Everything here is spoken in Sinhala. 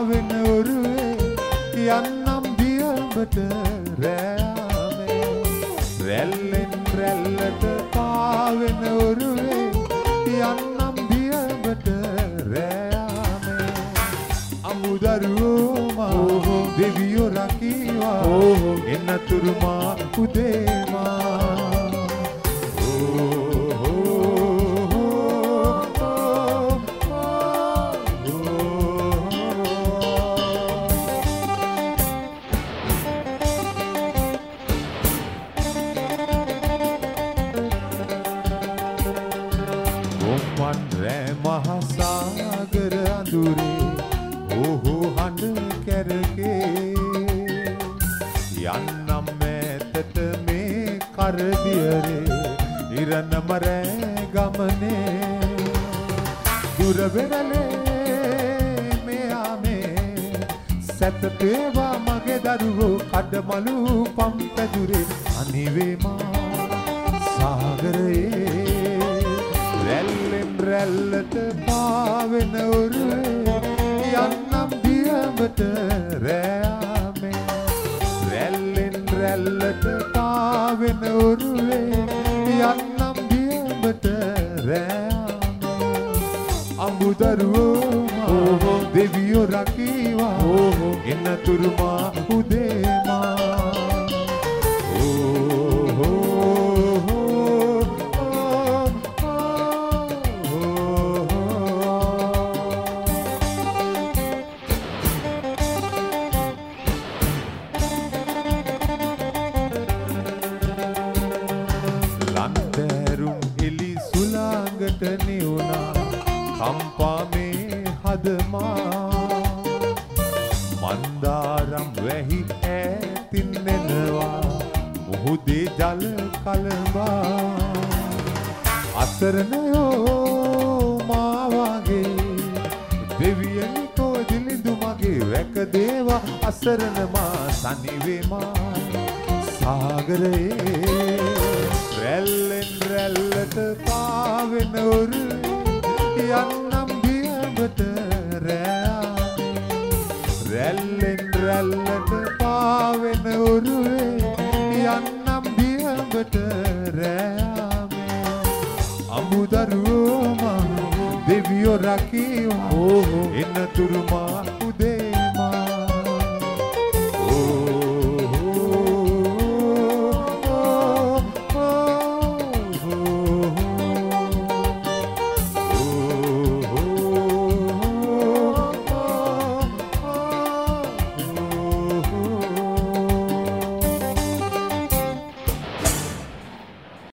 පාවෙන ඔරුවේ යන්නම් දියඹට රෑමේ රැල්ලෙන් රැල්ලට පාවෙන ඔරුවේ යන්නම් දියඹට රෑමේ අමුදරුවෝ දෙවියෝ රකීවා එන්නතුරුමා උදේමා මහසාගර අඳුරේ ඕහෝ හඬ කැරකේ යන්නම් මෑතට මේ කරදියරේ ඉරණම රෑ ගමනේ දුර වෙරළේ මෙයා මේ සැතපේවා මගේ දරුවෝ කඩමලු පම්පැදුරේ අනිවේ මා සාගරයේ රැල්ලෙන් රැල්ලට පාවෙන ඔරුවේ යන්නම් දියඹට රෑමේ රැල්ලෙන් රැල්ලට පාවෙන ඔරුවේ යන්නම් දියඹට රෑමේ අමුදරුවෝ දෙවියෝ රකීවා එන්නතුරුමා උදේමා කම්පාමේ හදමා මන්දාරම් වැහි ඈතින් එනවා මුහුදේ ජල කලඹා අසරණයෝ මා වාගේ දෙවියනි කොදිලිඳු මගේ වැක දේවා අසරණ මා තනිවේ මා සාගරයේ රැල්ලෙන් රැල්ලට පාවෙන ඔරුවේ යන්නම් දියඹට රෑමේ රැල්ලෙන් රැල්ලට පාවෙන ඔරුවේ යන්නම් දියඹට රෑමේ අමුදරුවෝ දෙවියෝ රකීවා එන්නතුරුමා